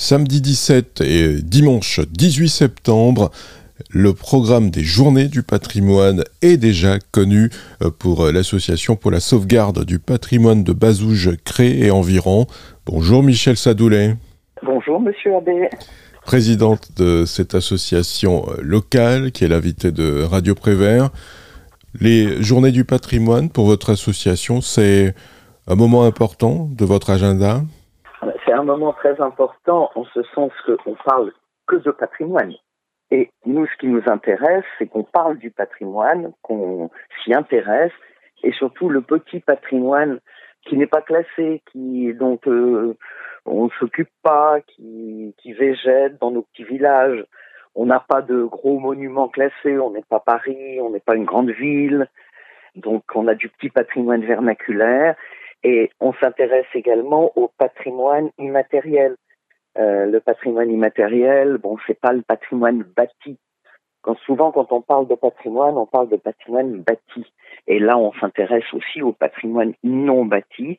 Samedi 17 et dimanche 18 septembre, le programme des Journées du patrimoine est déjà connu pour l'Association pour la sauvegarde du patrimoine de Bazouges, Cré et environ. Bonjour Michel Sadoulet. Bonjour Monsieur Abbé. Présidente de cette association locale qui est l'invitée de Radio Prévert. Les Journées du patrimoine pour votre association, c'est un moment important de votre agenda ? C'est un moment très important en ce sens qu'on parle que de patrimoine. Et nous, ce qui nous intéresse, c'est qu'on parle du patrimoine, qu'on s'y intéresse, et surtout le petit patrimoine qui n'est pas classé, dont on ne s'occupe pas, qui végète dans nos petits villages. On n'a pas de gros monuments classés, on n'est pas Paris, on n'est pas une grande ville, donc on a du petit patrimoine vernaculaire, et on s'intéresse également au patrimoine immatériel. Le patrimoine immatériel, c'est pas le patrimoine bâti. Souvent, quand on parle de patrimoine bâti. Et là, on s'intéresse aussi au patrimoine non bâti,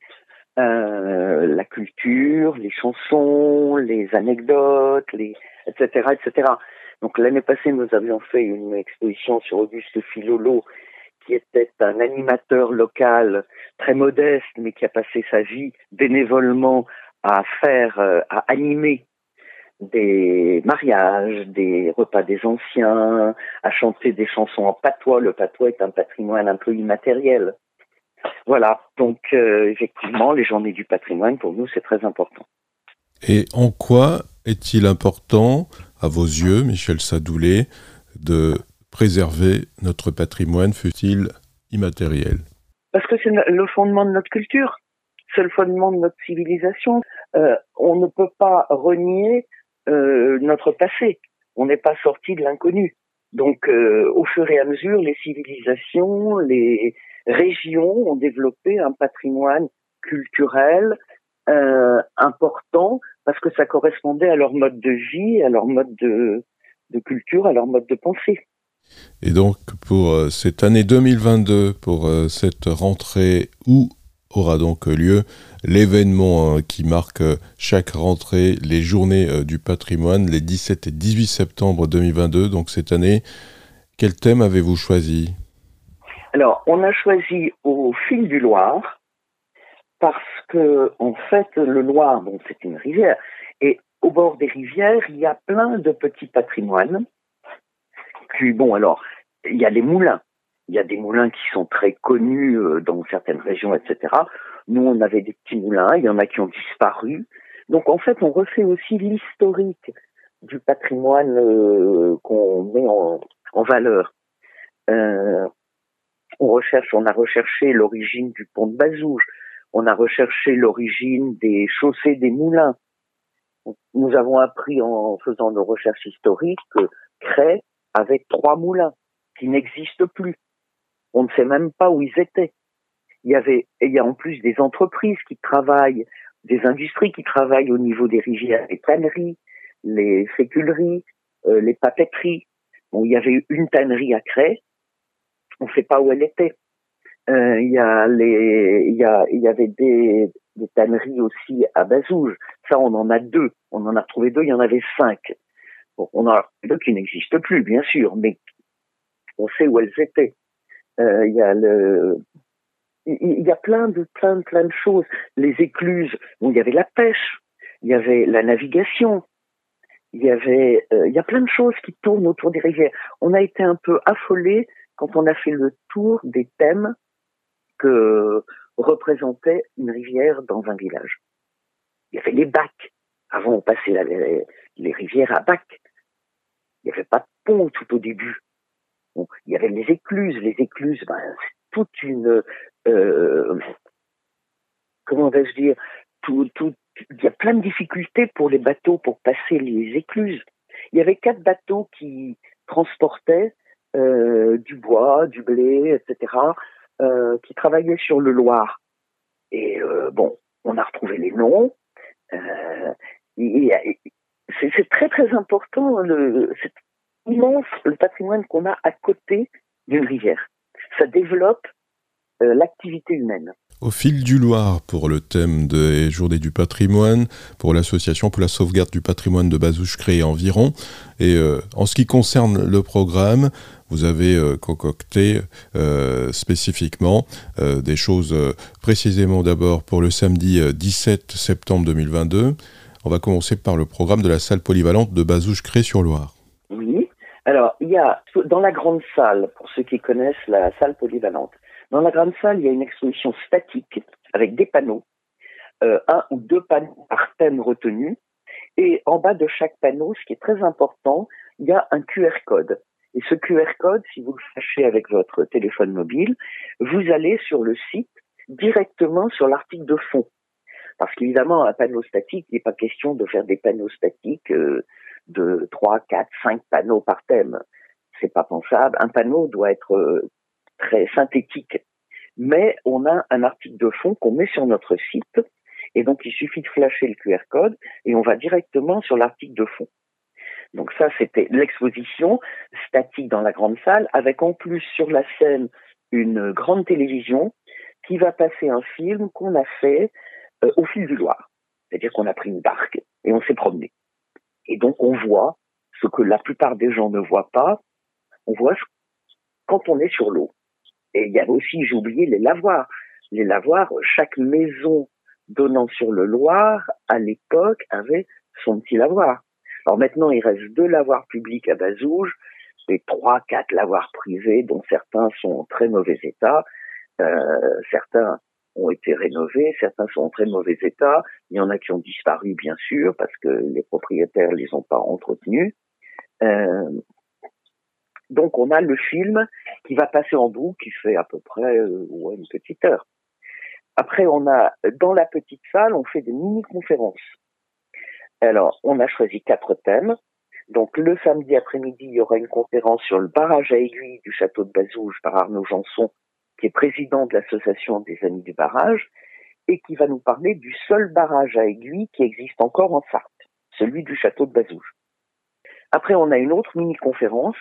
la culture, les chansons, les anecdotes, etc., etc. Donc, l'année passée, nous avions fait une exposition sur Auguste Filolo, qui était un animateur local très modeste, mais qui a passé sa vie bénévolement à animer des mariages, des repas des anciens, à chanter des chansons en patois. Le patois est un patrimoine un peu immatériel. Voilà, donc effectivement, les Journées du patrimoine, pour nous, c'est très important. Et en quoi est-il important, à vos yeux, Michel Sadoulet, de préserver notre patrimoine, fût-il immatériel ? Parce que c'est le fondement de notre culture, c'est le fondement de notre civilisation. On ne peut pas renier notre passé. On n'est pas sorti de l'inconnu. Donc, au fur et à mesure, les civilisations, les régions ont développé un patrimoine culturel important parce que ça correspondait à leur mode de vie, à leur mode de culture, à leur mode de pensée. Et donc, pour cette année 2022, pour cette rentrée, où aura donc lieu l'événement qui marque chaque rentrée, les Journées du patrimoine, les 17 et 18 septembre 2022, donc cette année, quel thème avez-vous choisi ? Alors, on a choisi au fil du Loir, parce que, en fait, le Loir, c'est une rivière, et au bord des rivières, il y a plein de petits patrimoines. Puis, il y a les moulins. Il y a des moulins qui sont très connus dans certaines régions, etc. Nous, on avait des petits moulins, il y en a qui ont disparu. Donc, en fait, on refait aussi l'historique du patrimoine qu'on met en valeur. On a recherché l'origine du pont de Bazouges. On a recherché l'origine des chaussées des moulins. Nous avons appris en faisant nos recherches historiques que Cré avait 3 moulins qui n'existent plus. On ne sait même pas où ils étaient. Il y a en plus des entreprises qui travaillent, des industries qui travaillent au niveau des rivières, les tanneries, les féculeries, les papeteries. Il y avait une tannerie à Cré, on ne sait pas où elle était. Il y avait des tanneries aussi à Bazouges. Ça, on en a 2. On en a retrouvé 2, il y en avait 5. On en a 2 qui n'existent plus, bien sûr, mais on sait où elles étaient. Il y a plein de choses. Les écluses, il y avait la pêche, il y avait la navigation, il y a plein de choses qui tournent autour des rivières. On a été un peu affolés quand on a fait le tour des thèmes que représentait une rivière dans un village. Il y avait les bacs. Avant, on passait les rivières à bacs. Il n'y avait pas de pont tout au début. Il y avait les écluses. Les écluses, c'est toute une... comment vais-je dire il y a plein de difficultés pour les bateaux pour passer les écluses. Il y avait 4 bateaux qui transportaient du bois, du blé, etc., qui travaillaient sur le Loir. Et on a retrouvé les noms. C'est très très important, c'est immense le patrimoine qu'on a à côté d'une rivière. Ça développe l'activité humaine. au fil du Loir pour le thème des Journées du patrimoine, pour l'association pour la sauvegarde du patrimoine de Bazouges-Cré et environ. Et en ce qui concerne le programme, vous avez concocté spécifiquement des choses précisément d'abord pour le samedi 17 septembre 2022. On va commencer par le programme de la salle polyvalente de Bazouges-Cré-sur-Loire. Oui. Alors, il y a, dans la grande salle, pour ceux qui connaissent la salle polyvalente, dans la grande salle, il y a une exposition statique avec des panneaux, un ou deux panneaux par thème retenu. Et en bas de chaque panneau, ce qui est très important, il y a un QR code. Et ce QR code, si vous le flachez avec votre téléphone mobile, vous allez sur le site directement sur l'article de fond. Parce qu'évidemment, un panneau statique, il n'est pas question de faire des panneaux statiques de 3, 4, 5 panneaux par thème. C'est pas pensable. Un panneau doit être très synthétique. Mais on a un article de fond qu'on met sur notre site. Et donc, il suffit de flasher le QR code et on va directement sur l'article de fond. Donc ça, c'était l'exposition statique dans la grande salle, avec en plus sur la scène une grande télévision qui va passer un film qu'on a fait au fil du Loir. C'est-à-dire qu'on a pris une barque et on s'est promené. Et donc on voit ce que la plupart des gens ne voient pas, on voit quand on est sur l'eau. Et il y a aussi, j'ai oublié, les lavoirs. Les lavoirs, chaque maison donnant sur le Loir, à l'époque, avait son petit lavoir. Alors maintenant, il reste 2 lavoirs publics à Bazouges, et 3, 4 lavoirs privés, dont certains sont en très mauvais état. Certains ont été rénovés, certains sont en très mauvais état. Il y en a qui ont disparu, bien sûr, parce que les propriétaires les ont pas entretenus. Donc on a le film qui va passer en boucle, qui fait à peu près une petite heure. Après, on a, dans la petite salle, on fait des mini-conférences. Alors, on a choisi 4 thèmes. Donc, le samedi après-midi, il y aura une conférence sur le barrage à aiguilles du château de Bazouges par Arnaud Janson, qui est président de l'association des Amis du Barrage, et qui va nous parler du seul barrage à aiguilles qui existe encore en Sarthe, celui du château de Bazouges. Après, on a une autre mini-conférence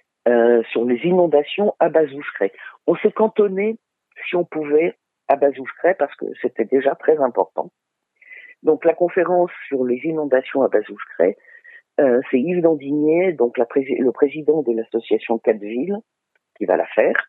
sur les inondations à Bazouges-Cré. On s'est cantonné, si on pouvait, à Bazouges-Cré parce que c'était déjà très important. Donc la conférence sur les inondations à Bazouges-Cré, c'est Yves Dandigné, donc le président de l'association Quatre-Villes, qui va la faire.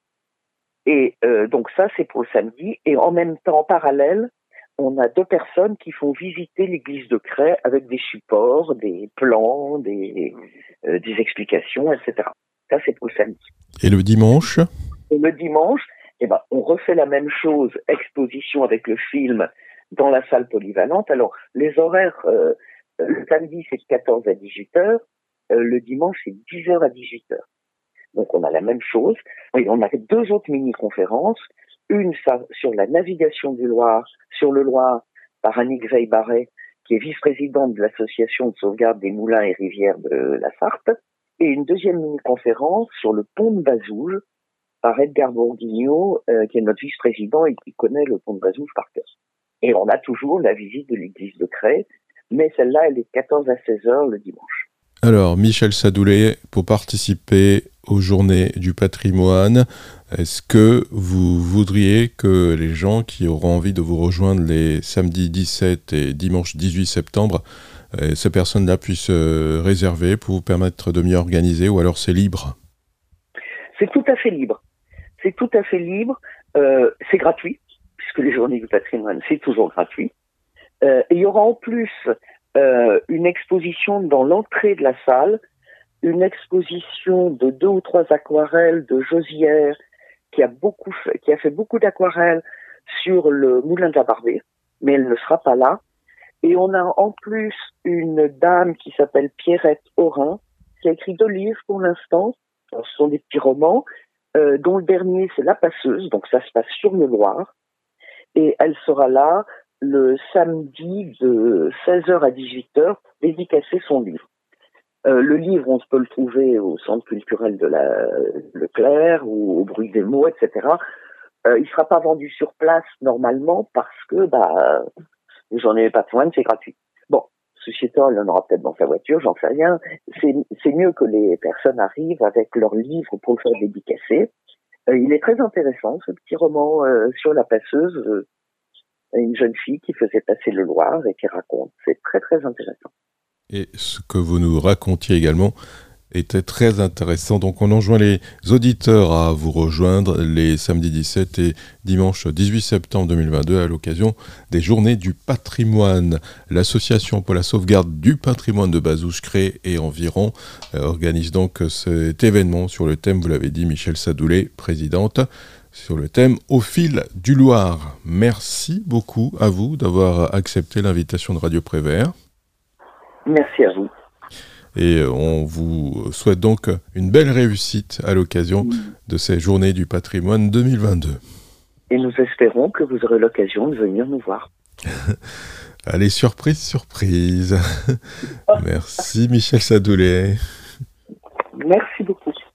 Et donc ça, c'est pour le samedi. Et en même temps, en parallèle, on a 2 personnes qui font visiter l'église de Cré avec des supports, des plans, des explications, etc. Ça, c'est pour le samedi. Et le dimanche ? Et le dimanche, on refait la même chose, exposition avec le film dans la salle polyvalente. Alors, les horaires, le samedi, c'est de 14 à 18 heures. Le dimanche, c'est de 10 heures à 18 heures. Donc, on a la même chose. Oui, on a 2 autres mini-conférences. Une sur la navigation du Loir, sur le Loir, par Annick Veil-Barret, qui est vice-présidente de l'association de sauvegarde des moulins et rivières de la Sarthe. Et une deuxième mini-conférence sur le pont de Bazouges, par Edgar Bourguignon, qui est notre vice-président et qui connaît le pont de Bazouges par cœur. Et on a toujours la visite de l'église de Cré, mais celle-là, elle est de 14 à 16 heures le dimanche. Alors, Michel Sadoulet, pour participer aux Journées du patrimoine, est-ce que vous voudriez que les gens qui auront envie de vous rejoindre les samedis 17 et dimanche 18 septembre, ces personnes-là puissent réserver pour vous permettre de mieux organiser, ou alors c'est libre ? C'est tout à fait libre. C'est tout à fait libre. C'est gratuit, puisque les Journées du patrimoine, c'est toujours gratuit. Et il y aura en plus une exposition dans l'entrée de la salle, une exposition de 2 ou 3 aquarelles de Josière, qui a fait beaucoup d'aquarelles sur le moulin de la Barbée, mais elle ne sera pas là. Et on a en plus une dame qui s'appelle Pierrette Aurin, qui a écrit 2 livres pour l'instant. Ce sont des petits romans, dont le dernier, c'est La Passeuse, donc ça se passe sur le Loir. Et elle sera là le samedi de 16h à 18h pour dédicacer son livre. Le livre, on peut le trouver au Centre culturel de Leclerc ou au Bruit des mots, etc. Il sera pas vendu sur place normalement parce que les Journées du patrimoine, c'est gratuit. Bon, ceci étant, elle en aura peut-être dans sa voiture, j'en sais rien. C'est mieux que les personnes arrivent avec leur livre pour le faire dédicacer. Il est très intéressant, ce petit roman sur la passeuse. une jeune fille qui faisait passer le Loir et qui raconte. C'est très, très intéressant. Et ce que vous nous racontiez également était très intéressant. Donc on enjoint les auditeurs à vous rejoindre les samedis 17 et dimanche 18 septembre 2022 à l'occasion des Journées du patrimoine. L'association pour la sauvegarde du patrimoine de Bazouges-Cré et environ organise donc cet événement sur le thème, vous l'avez dit, Michel Sadoulé, présidente, sur le thème Au fil du Loir. Merci beaucoup à vous d'avoir accepté l'invitation de Radio Prévert. Merci à vous. Et on vous souhaite donc une belle réussite à l'occasion de ces Journées du patrimoine 2022. Et nous espérons que vous aurez l'occasion de venir nous voir. Allez, surprise, surprise. Merci Michel Sadoulé. Merci beaucoup.